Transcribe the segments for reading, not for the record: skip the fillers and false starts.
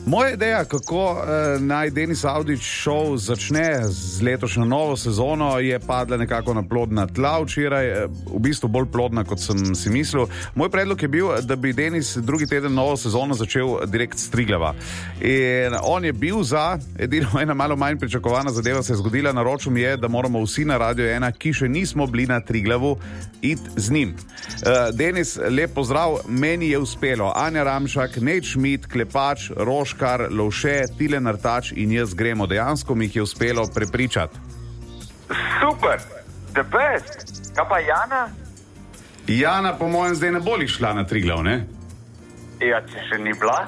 Moja ideja, kako naj Denis Avdić Show začne z letošnjo novo sezono, je padla nekako na plodna tla včeraj, v bistvu bolj plodna, kot sem si mislil. Moj predlog je bil, da bi Denis drugi teden novo sezono začel direkt s Triglava. In on je bil za, edino ena malo manj pričakovana zadeva se je zgodila, naročil mi je, da moramo vsi na Radio 1, ki še nismo bili na Triglavu, iti z njim. Denis, lep pozdrav, meni je uspelo. Anja Ramšak, Nejc Šmit, Klepač, Roškar, Lovše, Tilen Artač in jaz gremo. Dejansko mi jih je uspelo prepričati. Super, the best. Kaj pa Jana? Jana, po mojem, zdaj ne bo šla na Triglav, ne? Ja, če še ni bila.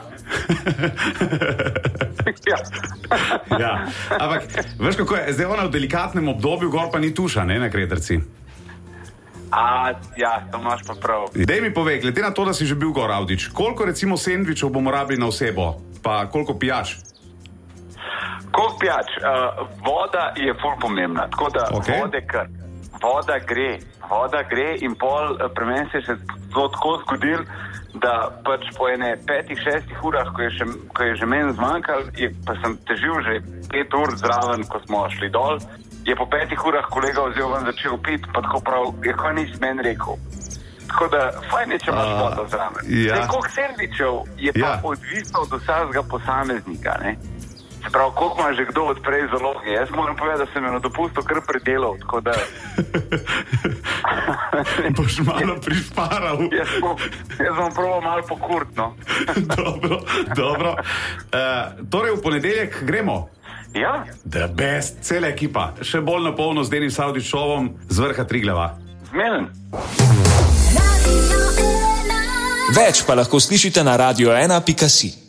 Ja, ampak veš kako je, zdaj ona v delikatnem obdobju, gor pa ni tuša, ne, na Kreterci. Ja, to imaš pa prav. Dej mi povej, glede na to, da si že bil gor, Avdić, koliko recimo sendvičev bomo rabili na osebo, pa koliko pijač? Koliko pijač? Voda je ful pomembna, tako da voda gre in pol pri meni se je to tako zgodil, da pač po ene 5-6 urah, ko je že meni zmanjkal, pa sem težil že 5 ur zraven, ko smo šli dol, je po 5 urah kolega vzel ven začel piti, pa tako prav, je kaj nisi meni rekel. Tako da, fajn je, če imaš vodo zraven. Ja. Koliko sendvičev je pa odvisno od vsakega posameznika, ne? Se pravi, koliko ima že kdo odprej zaloge. Jaz moram povedati, da sem jo na dopustu kar predelal, tako da... Boš malo prišparal. Jaz bom probal malo pokurtno. Dobro. Torej, v ponedeljek gremo? Ja. The best, cela ekipa. Še bolj na polno z Denis Avdić Showom z vrha Triglava. Zmeden. Več pa lahko slišite na radio1.si.